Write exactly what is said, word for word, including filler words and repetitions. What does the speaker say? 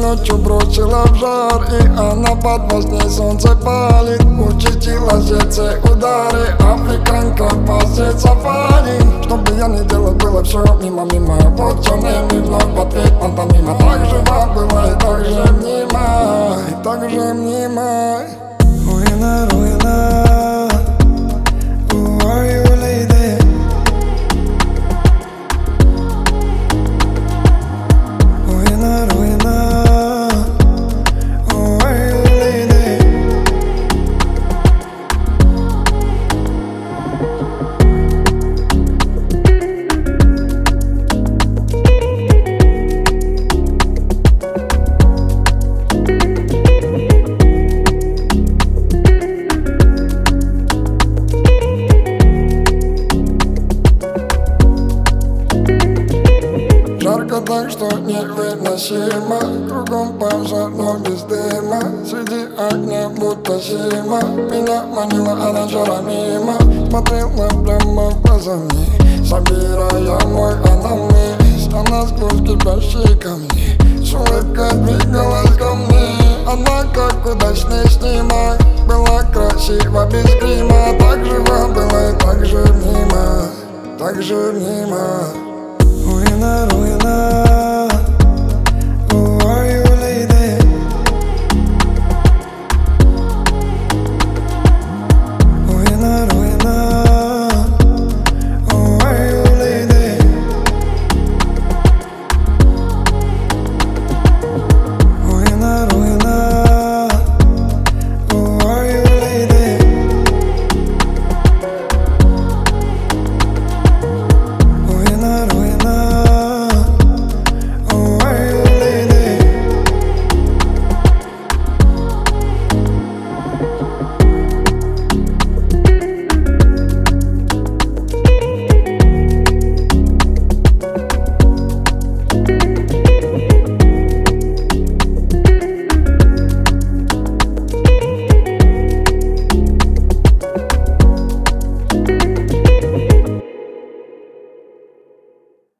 ночью бросила в жар, и она под воздей солнце палит. Учтила сердце удары, африканка пасет сафари. Что бы я ни делал, было все мимо-мимо. Вот черными вновь в ответ пантомима. Так жива была и так же мнима, и так же мнима. Руина, руина, who are you, lady? Руина, руина, who are you, lady? Жарко так, что невыносимо, кругом пожар, но без дыма. Среди огня будто зима, меня манила она жара мимо. Смотрела прямо в глаза мне, собирая мой анамнез. Она сквозь кипящие камни с улыбкой двигалась ко мне. Она как удачный снимок, была красива без грима. Так жива была и так же мнима, так же мнима.